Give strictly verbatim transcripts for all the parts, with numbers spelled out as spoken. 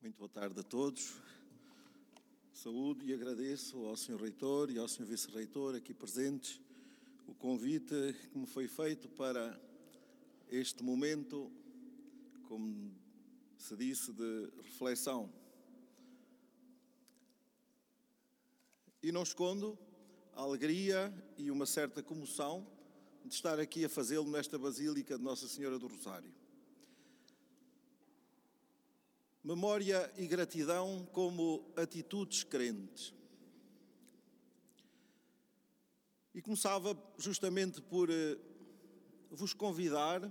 Muito boa tarde a todos. Saúdo e agradeço ao senhor Reitor e ao senhor Vice-Reitor aqui presentes o convite que me foi feito para este momento, como se disse, de reflexão. E não escondo a alegria e uma certa comoção de estar aqui a fazê-lo nesta Basílica de Nossa Senhora do Rosário. Memória e gratidão como atitudes crentes. E começava justamente por eh, vos convidar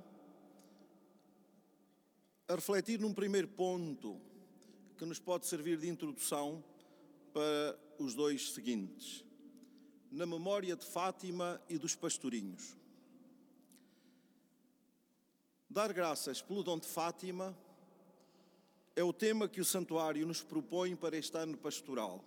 a refletir num primeiro ponto que nos pode servir de introdução para os dois seguintes. Na memória de Fátima e dos pastorinhos. Dar graças pelo dom de Fátima é o tema que o Santuário nos propõe para este ano pastoral.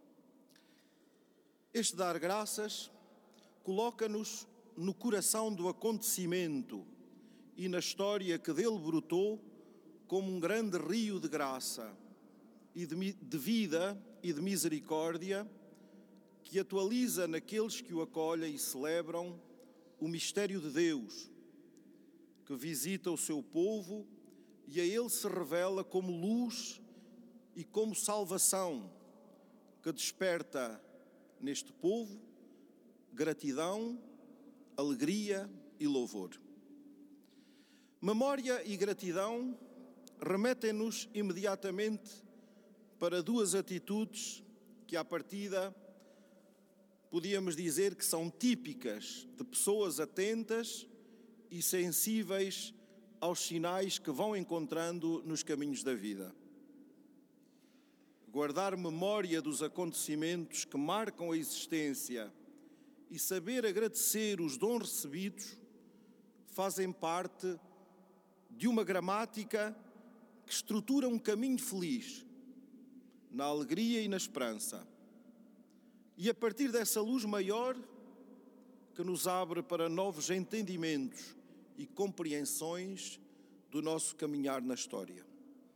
Este dar graças coloca-nos no coração do acontecimento e na história que dele brotou como um grande rio de graça e de, de vida e de misericórdia que atualiza naqueles que o acolhem e celebram o mistério de Deus, que visita o seu povo e a ele se revela como luz e como salvação, que desperta neste povo gratidão, alegria e louvor. Memória e gratidão remetem-nos imediatamente para duas atitudes que, à partida, podíamos dizer que são típicas de pessoas atentas e sensíveis aos sinais que vão encontrando nos caminhos da vida. Guardar memória dos acontecimentos que marcam a existência e saber agradecer os dons recebidos fazem parte de uma gramática que estrutura um caminho feliz, na alegria e na esperança. E a partir dessa luz maior que nos abre para novos entendimentos e compreensões do nosso caminhar na história.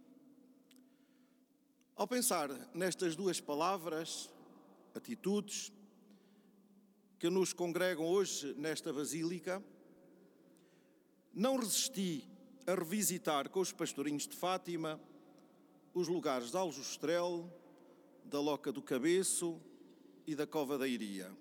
Ao pensar nestas duas palavras, atitudes, que nos congregam hoje nesta Basílica, não resisti a revisitar com os pastorinhos de Fátima os lugares de Aljustrel, da Loca do Cabeço e da Cova da Iria.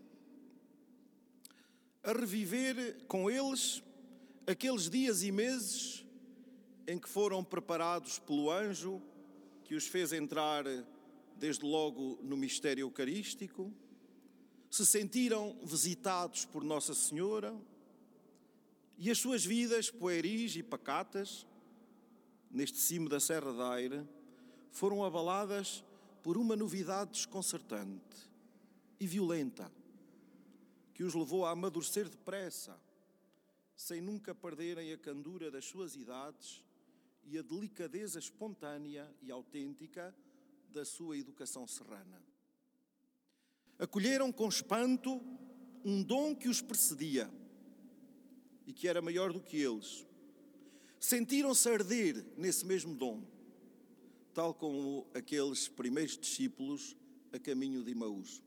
A reviver com eles aqueles dias e meses em que foram preparados pelo anjo que os fez entrar desde logo no mistério eucarístico, se sentiram visitados por Nossa Senhora e as suas vidas pueris e pacatas, neste cimo da Serra da Aire, foram abaladas por uma novidade desconcertante e violenta, que os levou a amadurecer depressa, sem nunca perderem a candura das suas idades e a delicadeza espontânea e autêntica da sua educação serrana. Acolheram com espanto um dom que os precedia e que era maior do que eles. Sentiram-se arder nesse mesmo dom, tal como aqueles primeiros discípulos a caminho de Emaús.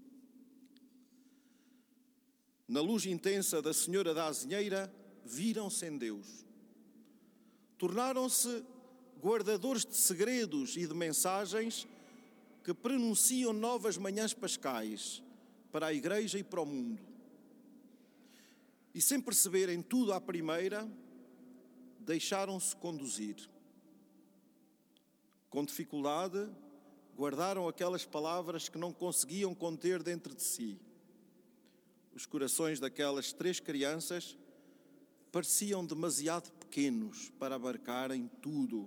Na luz intensa da Senhora da Azinheira, viram-se em Deus. Tornaram-se guardadores de segredos e de mensagens que pronunciam novas manhãs pascais para a Igreja e para o mundo. E sem perceberem tudo à primeira, deixaram-se conduzir. Com dificuldade, guardaram aquelas palavras que não conseguiam conter dentro de si. Os corações daquelas três crianças pareciam demasiado pequenos para abarcarem tudo.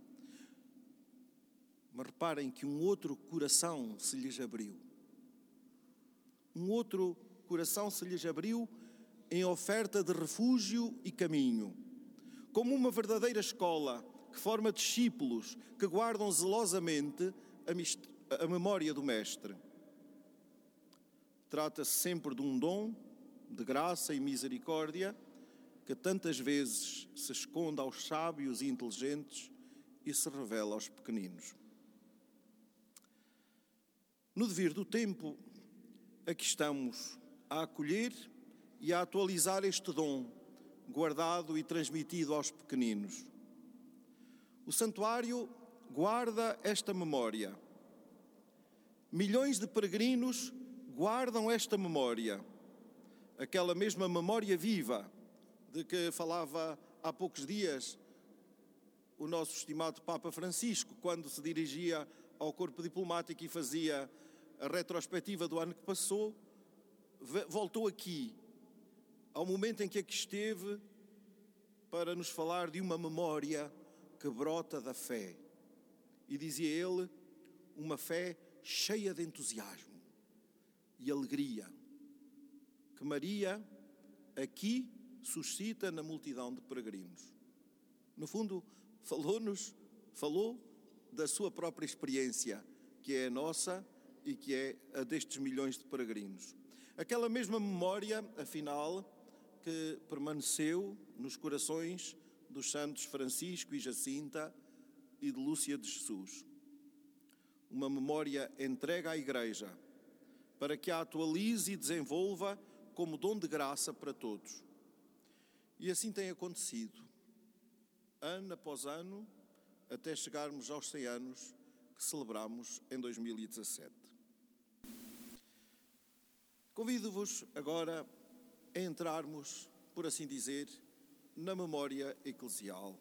Mas reparem que um outro coração se lhes abriu. Um outro coração se lhes abriu em oferta de refúgio e caminho, como uma verdadeira escola que forma discípulos que guardam zelosamente a, a memória do Mestre. Trata-se sempre de um dom de graça e misericórdia que tantas vezes se esconde aos sábios e inteligentes e se revela aos pequeninos. No devir do tempo, aqui estamos a acolher e a atualizar este dom, guardado e transmitido aos pequeninos. O santuário guarda esta memória. Milhões de peregrinos guardam esta memória, aquela mesma memória viva de que falava há poucos dias o nosso estimado Papa Francisco, quando se dirigia ao corpo diplomático e fazia a retrospectiva do ano que passou, voltou aqui, ao momento em que aqui esteve, para nos falar de uma memória que brota da fé. E dizia ele, uma fé cheia de entusiasmo e alegria, que Maria aqui suscita na multidão de peregrinos. No fundo, falou-nos, falou da sua própria experiência, que é a nossa e que é a destes milhões de peregrinos. Aquela mesma memória, afinal, que permaneceu nos corações dos santos Francisco e Jacinta e de Lúcia de Jesus. Uma memória entregue à Igreja, para que a atualize e desenvolva como dom de graça para todos. E assim tem acontecido, ano após ano, até chegarmos aos cem anos que celebramos em dois mil e dezassete. Convido-vos agora a entrarmos, por assim dizer, na memória eclesial.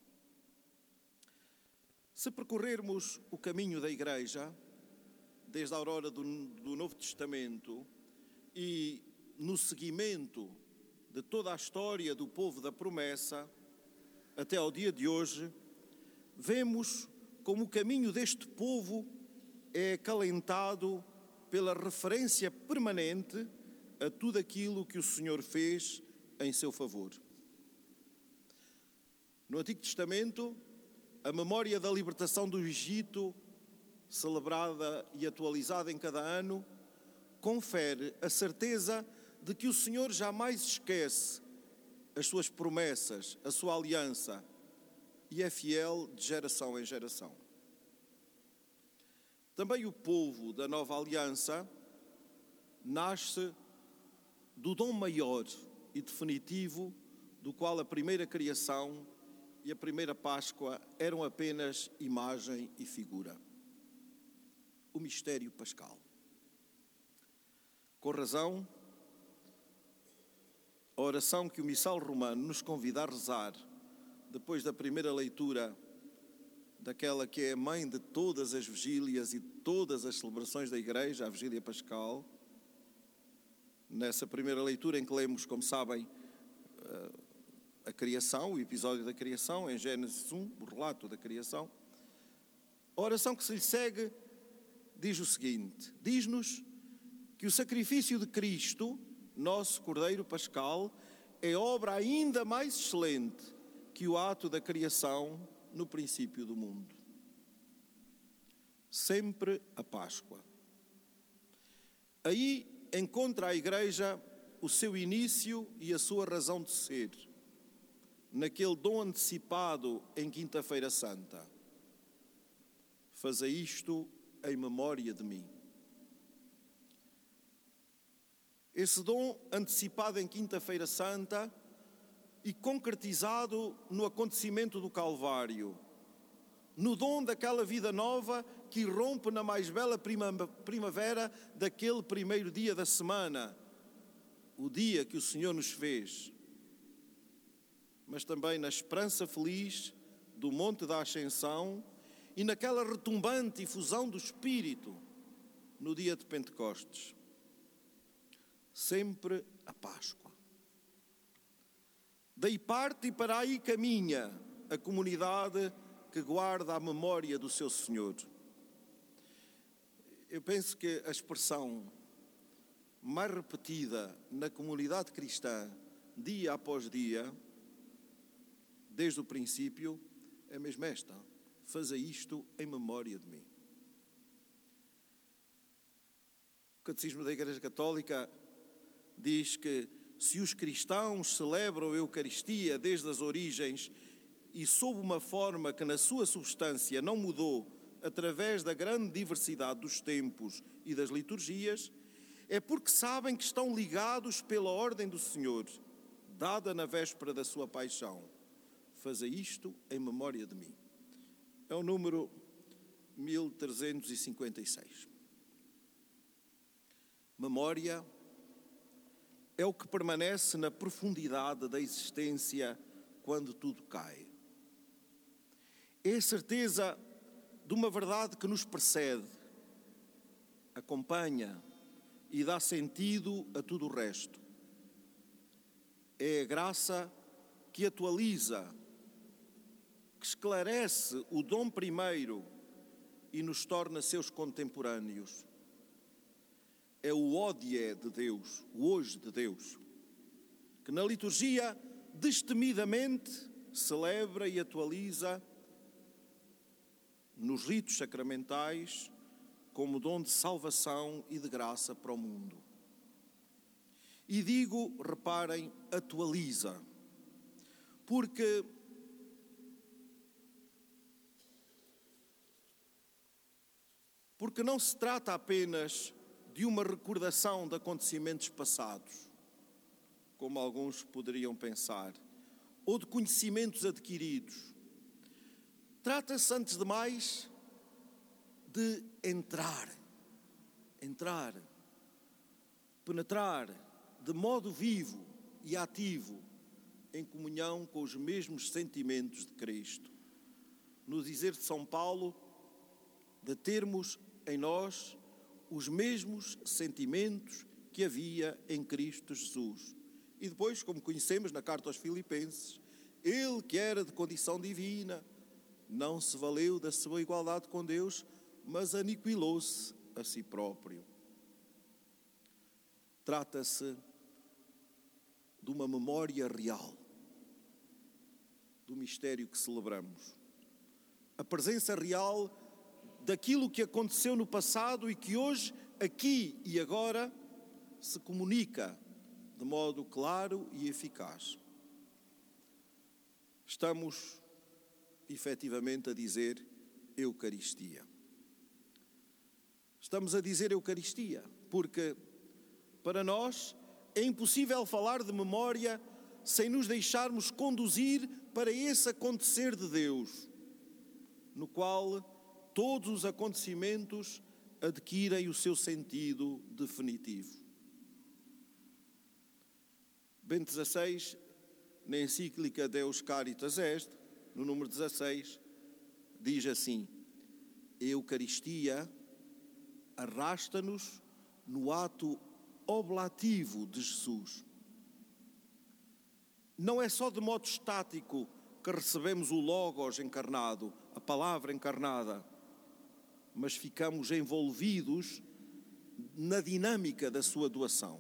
Se percorrermos o caminho da Igreja, desde a aurora do, do Novo Testamento e no seguimento de toda a história do povo da promessa, até ao dia de hoje, vemos como o caminho deste povo é acalentado pela referência permanente a tudo aquilo que o Senhor fez em seu favor. No Antigo Testamento, a memória da libertação do Egito, celebrada e atualizada em cada ano, confere a certeza de que o Senhor jamais esquece as suas promessas, a sua aliança, e é fiel de geração em geração. Também o povo da nova aliança nasce do dom maior e definitivo do qual a primeira criação e a primeira Páscoa eram apenas imagem e figura. O mistério pascal. Com razão, a oração que o Missal Romano nos convida a rezar depois da primeira leitura daquela que é a mãe de todas as vigílias e todas as celebrações da Igreja, a Vigília Pascal, nessa primeira leitura em que lemos, como sabem, a criação, o episódio da criação, em Gênesis um, o relato da criação, a oração que se lhe segue diz o seguinte: diz-nos que o sacrifício de Cristo, nosso Cordeiro Pascal, é obra ainda mais excelente que o ato da criação no princípio do mundo. Sempre a Páscoa. Aí encontra a Igreja o seu início e a sua razão de ser, naquele dom antecipado em Quinta-feira Santa. Fazei isto em memória de mim. Esse dom antecipado em Quinta-feira Santa e concretizado no acontecimento do Calvário, no dom daquela vida nova que irrompe na mais bela primavera daquele primeiro dia da semana, o dia que o Senhor nos fez, mas também na esperança feliz do Monte da Ascensão e naquela retumbante efusão do Espírito no dia de Pentecostes. Sempre a Páscoa. Daí parte e para aí caminha a comunidade que guarda a memória do seu Senhor. Eu penso que a expressão mais repetida na comunidade cristã, dia após dia, desde o princípio, é mesmo esta: fazei isto em memória de mim. O Catecismo da Igreja Católica diz que se os cristãos celebram a Eucaristia desde as origens e sob uma forma que na sua substância não mudou através da grande diversidade dos tempos e das liturgias, é porque sabem que estão ligados pela ordem do Senhor, dada na véspera da sua paixão. Fazei isto em memória de mim. É o número mil trezentos e cinquenta e seis. Memória é o que permanece na profundidade da existência quando tudo cai. É a certeza de uma verdade que nos precede, acompanha e dá sentido a tudo o resto. É a graça que atualiza, que esclarece o dom primeiro e nos torna seus contemporâneos. É o ódie de Deus, o hoje de Deus, que na liturgia destemidamente celebra e atualiza nos ritos sacramentais como dom de salvação e de graça para o mundo. E digo, reparem, atualiza, porque porque não se trata apenas de uma recordação de acontecimentos passados, como alguns poderiam pensar, ou de conhecimentos adquiridos. Trata-se, antes de mais, de entrar, entrar, penetrar de modo vivo e ativo em comunhão com os mesmos sentimentos de Cristo. No dizer de São Paulo, de termos em nós os mesmos sentimentos que havia em Cristo Jesus. E depois, como conhecemos na carta aos Filipenses, ele que era de condição divina, não se valeu da sua igualdade com Deus, mas aniquilou-se a si próprio. Trata-se de uma memória real do mistério que celebramos. A presença real daquilo que aconteceu no passado e que hoje, aqui e agora, se comunica de modo claro e eficaz. Estamos, efetivamente, a dizer Eucaristia. Estamos a dizer Eucaristia, porque para nós é impossível falar de memória sem nos deixarmos conduzir para esse acontecer de Deus, no qual todos os acontecimentos adquirem o seu sentido definitivo. Bento dezasseis, na encíclica Deus Caritas Est, no número dezasseis, diz assim: a Eucaristia arrasta-nos no ato oblativo de Jesus. Não é só de modo estático que recebemos o Logos encarnado, a palavra encarnada, mas ficamos envolvidos na dinâmica da sua doação.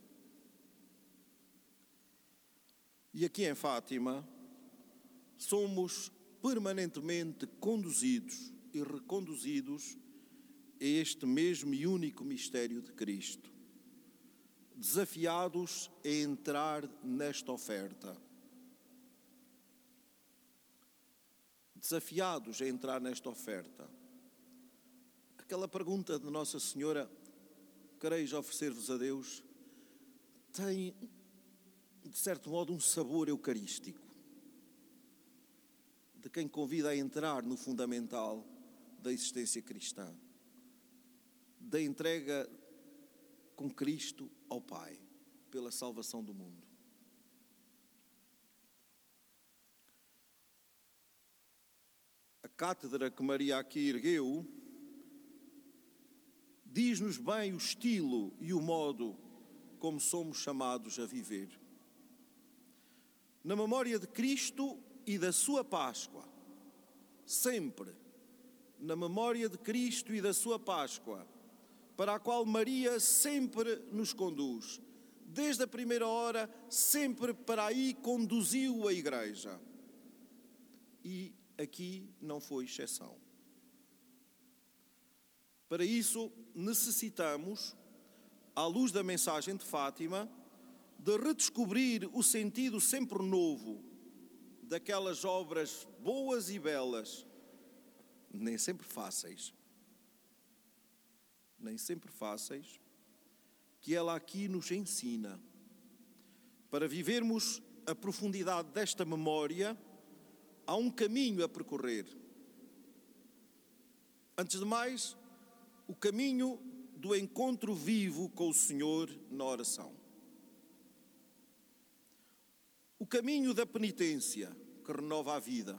E aqui em Fátima, somos permanentemente conduzidos e reconduzidos a este mesmo e único mistério de Cristo, desafiados a entrar nesta oferta. Desafiados a entrar nesta oferta. Aquela pergunta de Nossa Senhora, quereis oferecer-vos a Deus, tem, de certo modo, um sabor eucarístico, de quem convida a entrar no fundamental da existência cristã, da entrega com Cristo ao Pai, pela salvação do mundo. A cátedra que Maria aqui ergueu diz-nos bem o estilo e o modo como somos chamados a viver. Na memória de Cristo e da sua Páscoa, sempre na memória de Cristo e da sua Páscoa, para a qual Maria sempre nos conduz. Desde a primeira hora, sempre para aí conduziu a Igreja. E aqui não foi exceção. Para isso, necessitamos, à luz da mensagem de Fátima, de redescobrir o sentido sempre novo daquelas obras boas e belas, nem sempre fáceis, nem sempre fáceis, que ela aqui nos ensina. Para vivermos a profundidade desta memória, há um caminho a percorrer. Antes de mais, o caminho do encontro vivo com o Senhor na oração. O caminho da penitência, que renova a vida.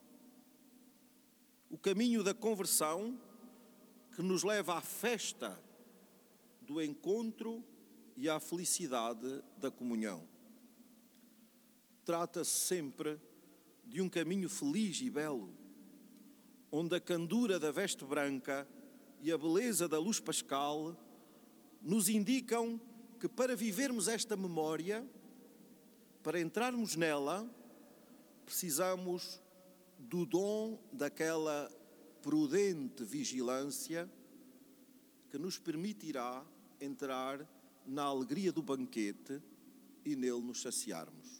O caminho da conversão, que nos leva à festa do encontro e à felicidade da comunhão. Trata-se sempre de um caminho feliz e belo, onde a candura da veste branca e a beleza da luz pascal nos indicam que para vivermos esta memória, para entrarmos nela, precisamos do dom daquela prudente vigilância que nos permitirá entrar na alegria do banquete e nele nos saciarmos.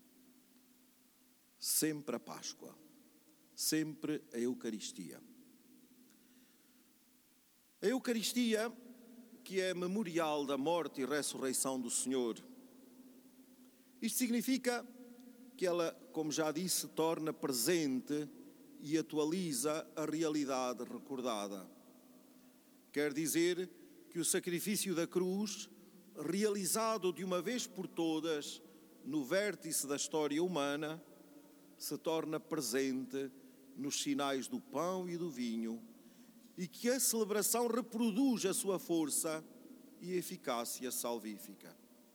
Sempre a Páscoa, sempre a Eucaristia. A Eucaristia, que é memorial da morte e ressurreição do Senhor. Isto significa que ela, como já disse, torna presente e atualiza a realidade recordada. Quer dizer que o sacrifício da cruz, realizado de uma vez por todas no vértice da história humana, se torna presente nos sinais do pão e do vinho e que a celebração reproduz a sua força e eficácia salvífica.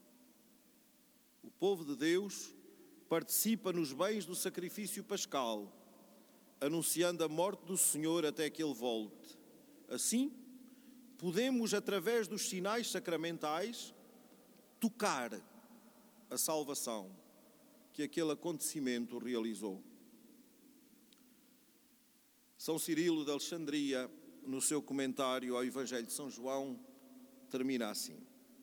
O povo de Deus participa nos bens do sacrifício pascal, anunciando a morte do Senhor até que Ele volte. Assim, podemos, através dos sinais sacramentais, tocar a salvação que aquele acontecimento realizou. São Cirilo de Alexandria, no seu comentário ao Evangelho de São João, termina assim: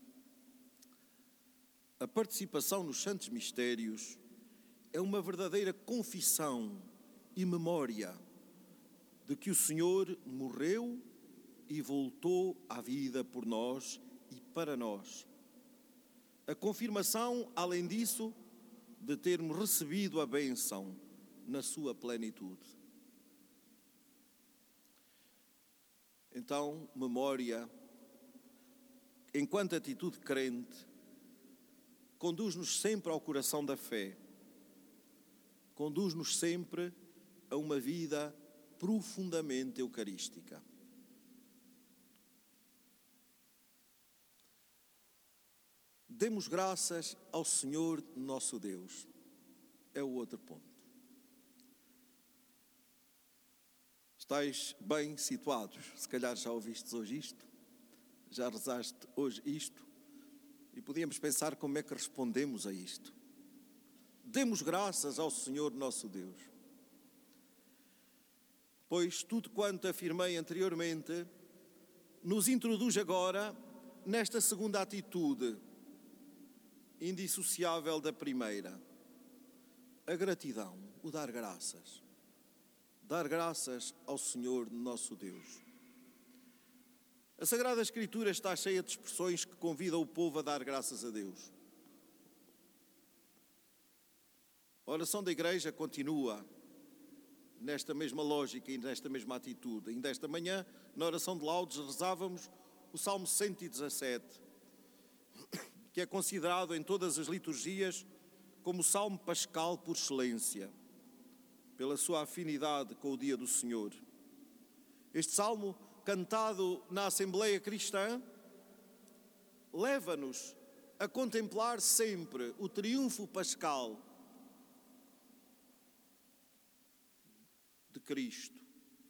a participação nos santos mistérios é uma verdadeira confissão e memória de que o Senhor morreu e voltou à vida por nós e para nós. A confirmação, além disso, de termos recebido a bênção na sua plenitude. Então, memória, enquanto atitude crente, conduz-nos sempre ao coração da fé, conduz-nos sempre a uma vida profundamente eucarística. Demos graças ao Senhor nosso Deus. É o outro ponto. Estais bem situados. Se calhar já ouvistes hoje isto, já rezaste hoje isto, e podíamos pensar como é que respondemos a isto. Demos graças ao Senhor nosso Deus. Pois tudo quanto afirmei anteriormente nos introduz agora nesta segunda atitude, indissociável da primeira, a gratidão, o dar graças. Dar graças ao Senhor nosso Deus. A Sagrada Escritura está cheia de expressões que convidam o povo a dar graças a Deus. A oração da Igreja continua nesta mesma lógica e nesta mesma atitude. Ainda esta manhã, na oração de laudes, rezávamos o Salmo cento e dezassete, que é considerado em todas as liturgias como o Salmo pascal por excelência, pela sua afinidade com o dia do Senhor. Este Salmo, cantado na Assembleia Cristã, leva-nos a contemplar sempre o triunfo pascal de Cristo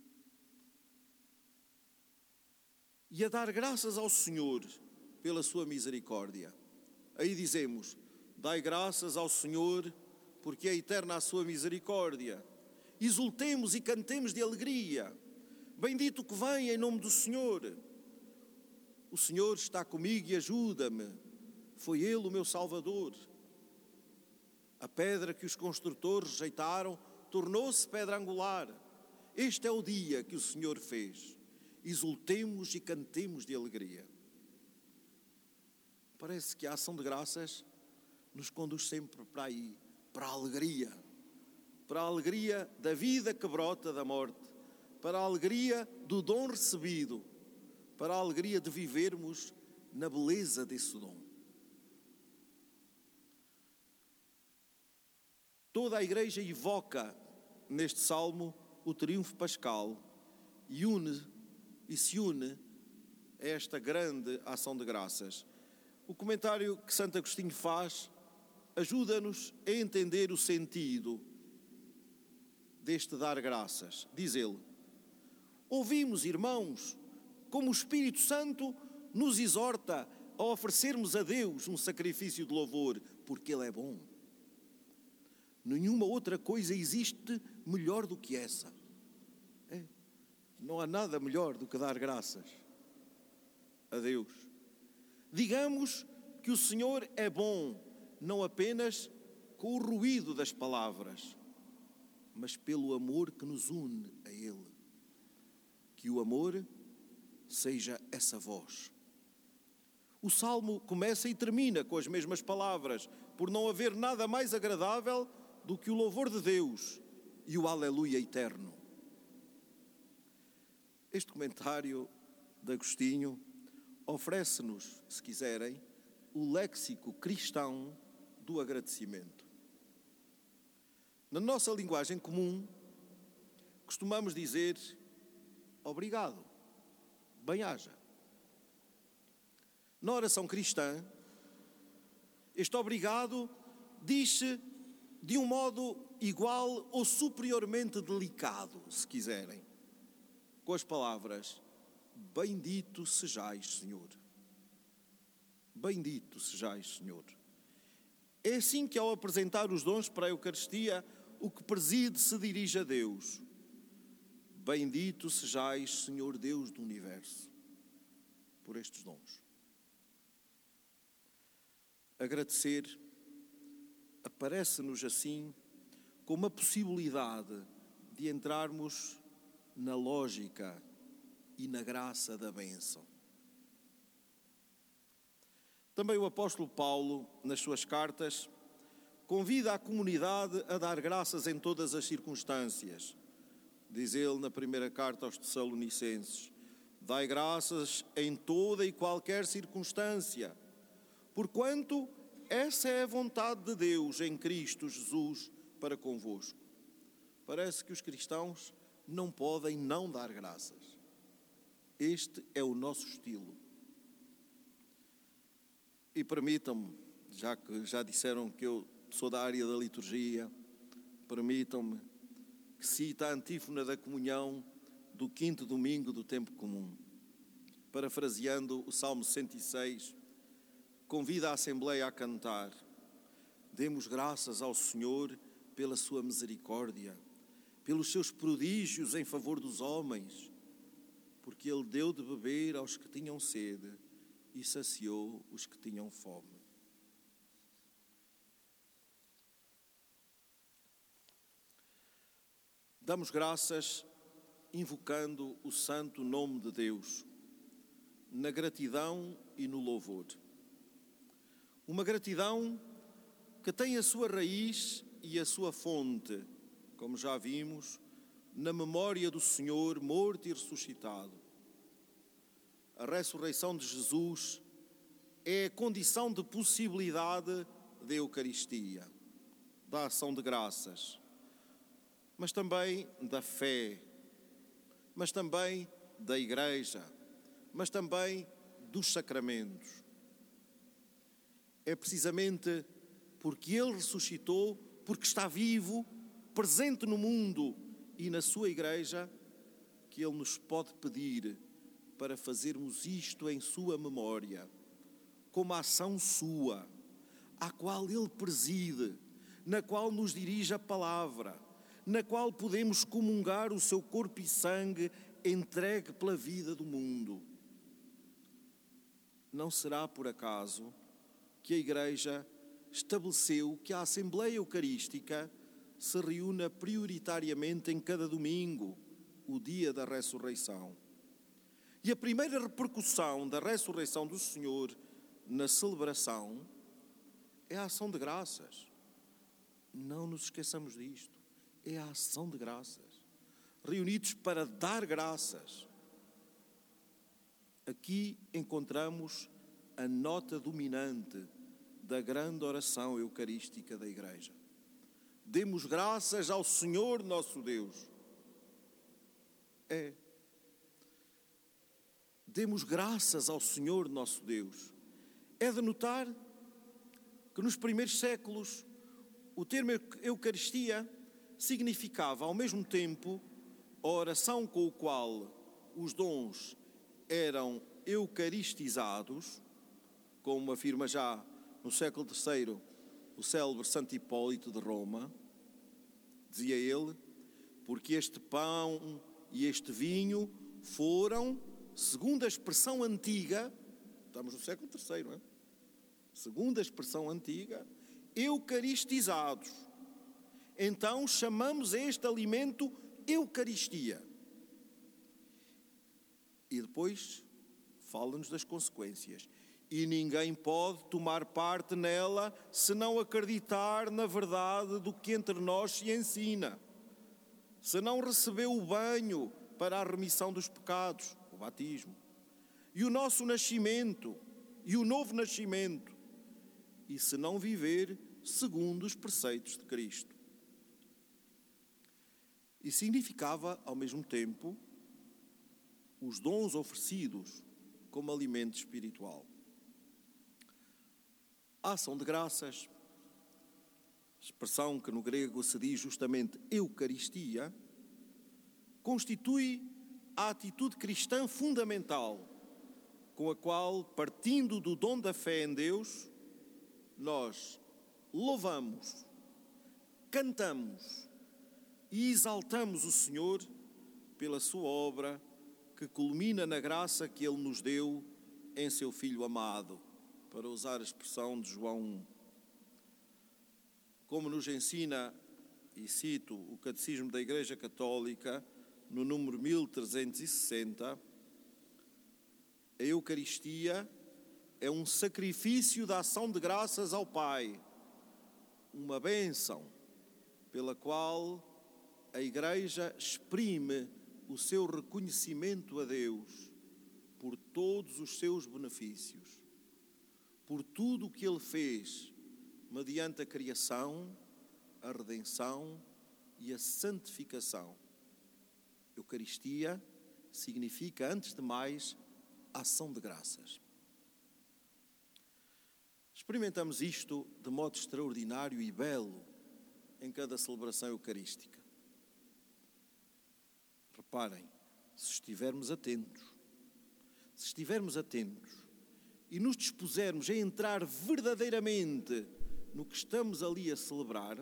e a dar graças ao Senhor pela sua misericórdia. Aí dizemos: dai graças ao Senhor, porque é eterna a sua misericórdia. Exultemos e cantemos de alegria. Bendito que vem em nome do Senhor. O Senhor está comigo e ajuda-me. Foi Ele o meu Salvador. A pedra que os construtores rejeitaram tornou-se pedra angular. Este é o dia que o Senhor fez. Exultemos e cantemos de alegria. Parece que a ação de graças nos conduz sempre para aí, para a alegria. Para a alegria da vida que brota da morte. Para a alegria do dom recebido. Para a alegria de vivermos na beleza desse dom. Toda a Igreja evoca neste salmo o triunfo pascal e, une, e se une a esta grande ação de graças. O comentário que Santo Agostinho faz ajuda-nos a entender o sentido deste dar graças. Diz ele: ouvimos, irmãos, como o Espírito Santo nos exorta a oferecermos a Deus um sacrifício de louvor, porque Ele é bom. Nenhuma outra coisa existe melhor do que essa. É. Não há nada melhor do que dar graças a Deus. Digamos que o Senhor é bom, não apenas com o ruído das palavras, mas pelo amor que nos une a Ele. Que o amor seja essa voz. O salmo começa e termina com as mesmas palavras, por não haver nada mais agradável do que o louvor de Deus e o aleluia eterno. Este comentário de Agostinho oferece-nos, se quiserem, o léxico cristão do agradecimento. Na nossa linguagem comum, costumamos dizer obrigado, bem-aja. Na oração cristã, este obrigado diz-se de um modo igual ou superiormente delicado, se quiserem, com as palavras: bendito sejais, Senhor. Bendito sejais, Senhor. É assim que, ao apresentar os dons para a Eucaristia, o que preside se dirige a Deus. Bendito sejais, Senhor Deus do Universo, por estes dons. Agradecer aparece-nos assim como a possibilidade de entrarmos na lógica e na graça da bênção. Também o apóstolo Paulo, nas suas cartas, convida a comunidade a dar graças em todas as circunstâncias. Diz ele na primeira carta aos Tessalonicenses: dai graças em toda e qualquer circunstância, porquanto essa é a vontade de Deus em Cristo Jesus para convosco. Parece que os cristãos não podem não dar graças. Este é o nosso estilo. E permitam-me, já que já disseram que eu sou da área da liturgia, permitam-me que cite a antífona da comunhão do quinto domingo do tempo comum. Parafraseando o Salmo cento e seis, convida a Assembleia a cantar: demos graças ao Senhor pela sua misericórdia, pelos seus prodígios em favor dos homens, porque Ele deu de beber aos que tinham sede e saciou os que tinham fome. Damos graças invocando o santo nome de Deus, na gratidão e no louvor. Uma gratidão que tem a sua raiz e a sua fonte, como já vimos, na memória do Senhor morto e ressuscitado. A ressurreição de Jesus é a condição de possibilidade da Eucaristia, da ação de graças, mas também da fé, mas também da Igreja, mas também dos sacramentos. É precisamente porque Ele ressuscitou, porque está vivo, presente no mundo e na sua Igreja, que Ele nos pode pedir para fazermos isto em sua memória, como ação sua, à qual Ele preside, na qual nos dirige a palavra, na qual podemos comungar o seu corpo e sangue entregue pela vida do mundo. Não será por acaso que a Igreja estabeleceu que a Assembleia Eucarística se reúna prioritariamente em cada domingo, o dia da ressurreição. E a primeira repercussão da ressurreição do Senhor na celebração é a ação de graças. Não nos esqueçamos disto. É a ação de graças. Reunidos para dar graças. Aqui encontramos a nota dominante da grande oração eucarística da Igreja. Demos graças ao Senhor nosso Deus. É. Demos graças ao Senhor nosso Deus. É de notar que nos primeiros séculos o termo Eucaristia significava ao mesmo tempo a oração com a qual os dons eram eucaristizados, como afirma já no século terceiro o célebre Santo Hipólito de Roma. Dizia ele, porque este pão e este vinho foram, segundo a expressão antiga, estamos no século terceiro, não é? Segundo a expressão antiga, eucaristizados. Então chamamos a este alimento Eucaristia. E depois fala-nos das consequências. E ninguém pode tomar parte nela se não acreditar na verdade do que entre nós se ensina. Se não recebeu o banho para a remissão dos pecados, o batismo, e o nosso nascimento, e o novo nascimento, e se não viver segundo os preceitos de Cristo. E significava, ao mesmo tempo, os dons oferecidos como alimento espiritual. A ação de graças, expressão que no grego se diz justamente Eucaristia, constitui a atitude cristã fundamental, com a qual, partindo do dom da fé em Deus, nós louvamos, cantamos e exaltamos o Senhor pela sua obra que culmina na graça que Ele nos deu em seu Filho amado, para usar a expressão de João um. Como nos ensina, e cito o Catecismo da Igreja Católica, no número mil trezentos e sessenta, a Eucaristia é um sacrifício da ação de graças ao Pai, uma bênção pela qual a Igreja exprime o seu reconhecimento a Deus por todos os seus benefícios, por tudo o que Ele fez mediante a criação, a redenção e a santificação. Eucaristia significa, antes de mais, ação de graças. Experimentamos isto de modo extraordinário e belo em cada celebração eucarística. Reparem, se estivermos atentos, se estivermos atentos e nos dispusermos a entrar verdadeiramente no que estamos ali a celebrar,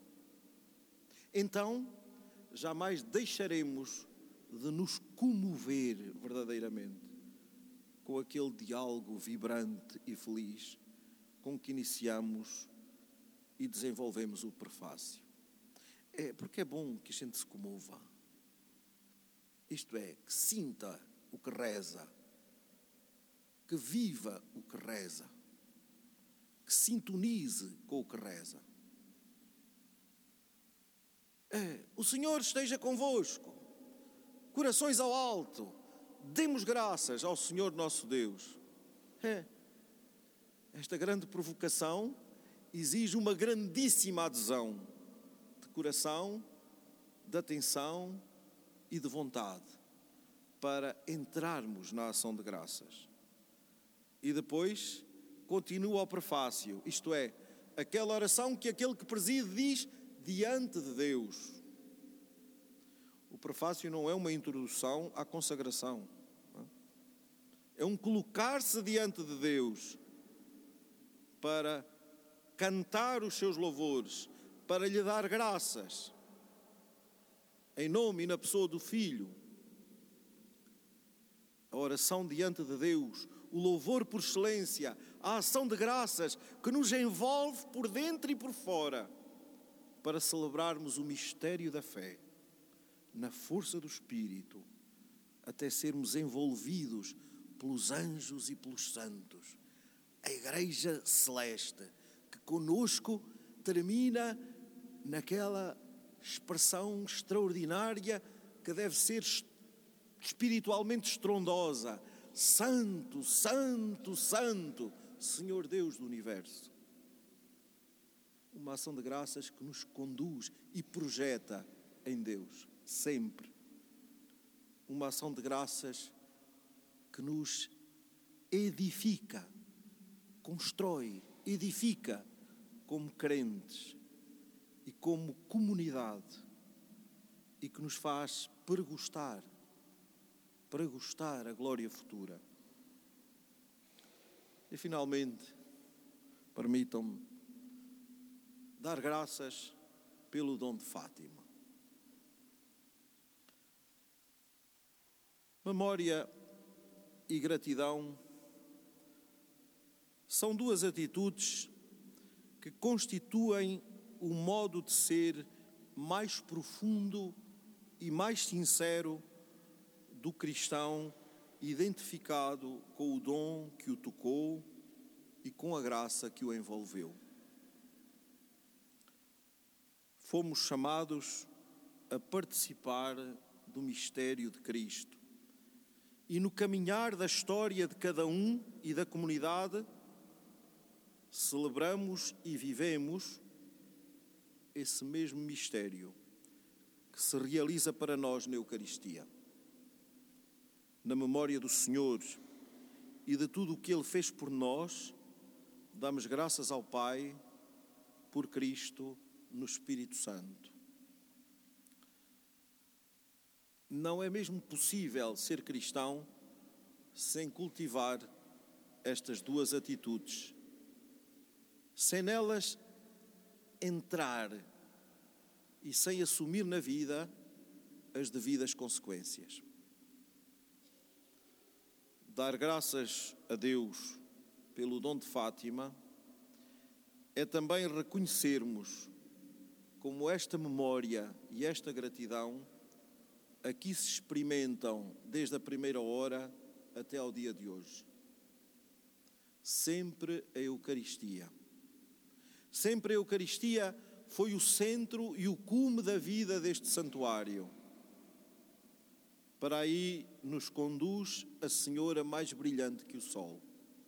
então jamais deixaremos de nos comover verdadeiramente com aquele diálogo vibrante e feliz com que iniciamos e desenvolvemos o prefácio. É porque é bom que a gente se comova. Isto é, que sinta o que reza, que viva o que reza, que sintonize com o que reza. É, o Senhor esteja convosco, corações ao alto, demos graças ao Senhor nosso Deus. É, esta grande provocação exige uma grandíssima adesão de coração, de atenção e de vontade para entrarmos na ação de graças. E depois continua o prefácio, isto é, aquela oração que aquele que preside diz diante de Deus. O prefácio não é uma introdução à consagração. É um colocar-se diante de Deus para cantar os seus louvores, para lhe dar graças, em nome e na pessoa do Filho. A oração diante de Deus, o louvor por excelência, a ação de graças que nos envolve por dentro e por fora, para celebrarmos o mistério da fé. na força do Espírito, até sermos envolvidos pelos anjos e pelos santos. A Igreja Celeste, que conosco termina naquela expressão extraordinária que deve ser espiritualmente estrondosa: Santo, Santo, Santo, Senhor Deus do Universo. Uma ação de graças que nos conduz e projeta em Deus, sempre. Uma ação de graças que nos edifica, constrói, edifica como crentes e como comunidade, e que nos faz pregustar, pregustar a glória futura. E finalmente, permitam-me dar graças pelo dom de Fátima. Memória e gratidão são duas atitudes que constituem o modo de ser mais profundo e mais sincero do cristão identificado com o dom que o tocou e com a graça que o envolveu. Fomos chamados a participar do mistério de Cristo. E no caminhar da história de cada um e da comunidade, celebramos e vivemos esse mesmo mistério que se realiza para nós na Eucaristia. Na memória do Senhor e de tudo o que Ele fez por nós, damos graças ao Pai, por Cristo, no Espírito Santo. Não é mesmo possível ser cristão sem cultivar estas duas atitudes, sem nelas entrar e sem assumir na vida as devidas consequências. Dar graças a Deus pelo dom de Fátima é também reconhecermos como esta memória e esta gratidão aqui se experimentam desde a primeira hora até ao dia de hoje. Sempre a Eucaristia. Sempre a Eucaristia foi o centro e o cume da vida deste santuário. Para aí nos conduz a Senhora mais brilhante que o sol.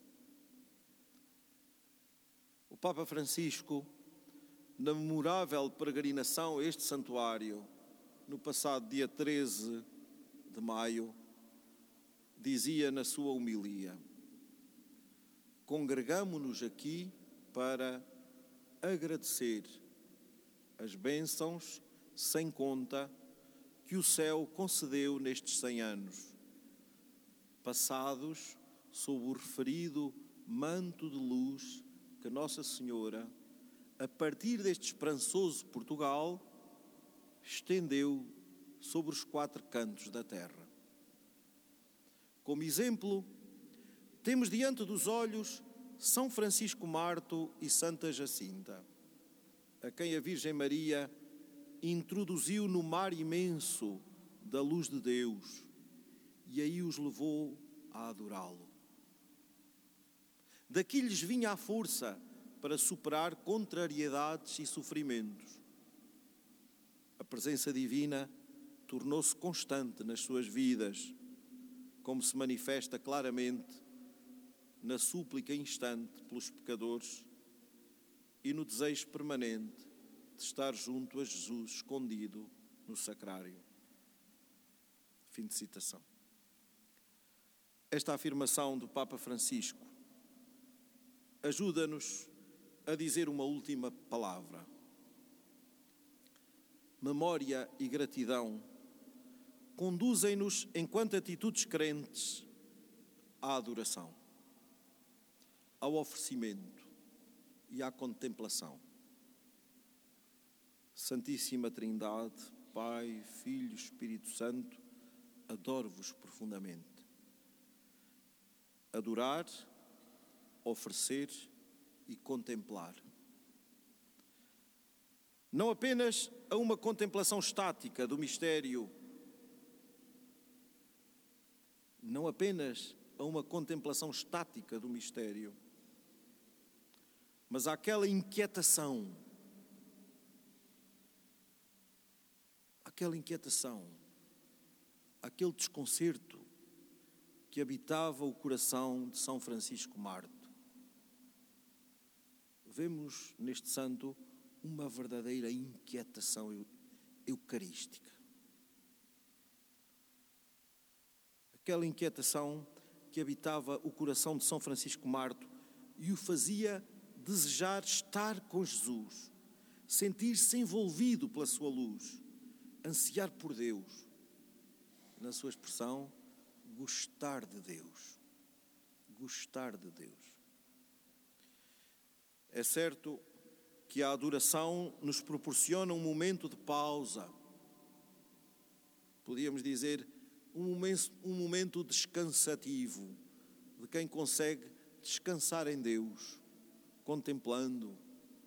O Papa Francisco, na memorável peregrinação a este santuário, no passado dia treze de maio, dizia na sua homilia: congregamo-nos aqui para agradecer as bênçãos sem conta que o céu concedeu nestes cem anos, passados sob o referido manto de luz que Nossa Senhora, a partir deste esperançoso Portugal, estendeu sobre os quatro cantos da terra. Como exemplo, temos diante dos olhos São Francisco Marto e Santa Jacinta, a quem a Virgem Maria introduziu no mar imenso da luz de Deus e aí os levou a adorá-lo. Daqui lhes vinha a força para superar contrariedades e sofrimentos. A presença divina tornou-se constante nas suas vidas, como se manifesta claramente na súplica instante pelos pecadores e no desejo permanente de estar junto a Jesus escondido no sacrário. Fim de citação. Esta afirmação do Papa Francisco ajuda-nos a dizer uma última palavra. Memória e gratidão conduzem-nos, enquanto atitudes crentes, à adoração, ao oferecimento e à contemplação. Santíssima Trindade, Pai, Filho, Espírito Santo, adoro-vos profundamente. Adorar, oferecer e contemplar. não apenas a uma contemplação estática do mistério, não apenas a uma contemplação estática do mistério, mas àquela inquietação, aquela inquietação, aquele desconcerto que habitava o coração de São Francisco Marto. Vemos neste santo uma verdadeira inquietação eucarística. Aquela inquietação que habitava o coração de São Francisco Marto e o fazia desejar estar com Jesus, sentir-se envolvido pela sua luz, ansiar por Deus, na sua expressão, gostar de Deus. Gostar de Deus. É certo que a adoração nos proporciona um momento de pausa. Podíamos dizer, um momento, um momento descansativo, de quem consegue descansar em Deus, contemplando.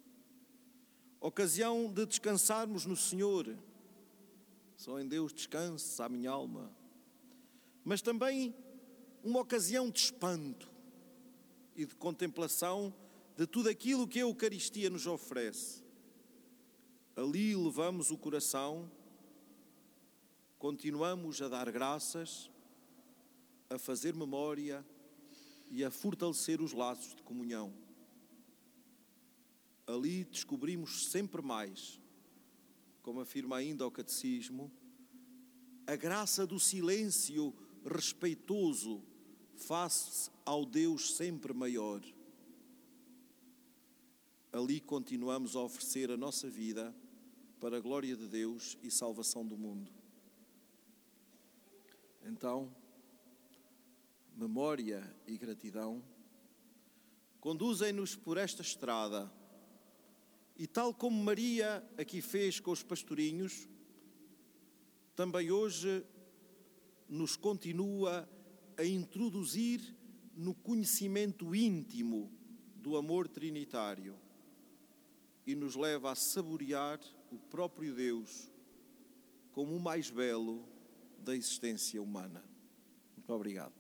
Ocasião de descansarmos no Senhor. Só em Deus descansa a minha alma. Mas também uma ocasião de espanto e de contemplação de tudo aquilo que a Eucaristia nos oferece. Ali levamos o coração, continuamos a dar graças, a fazer memória e a fortalecer os laços de comunhão. Ali descobrimos sempre mais, como afirma ainda o Catecismo, a graça do silêncio respeitoso face ao Deus sempre maior. Ali continuamos a oferecer a nossa vida para a glória de Deus e salvação do mundo. Então, memória e gratidão conduzem-nos por esta estrada e, tal como Maria aqui fez com os pastorinhos, também hoje nos continua a introduzir no conhecimento íntimo do amor trinitário e nos leva a saborear o próprio Deus como o mais belo da existência humana. Muito obrigado.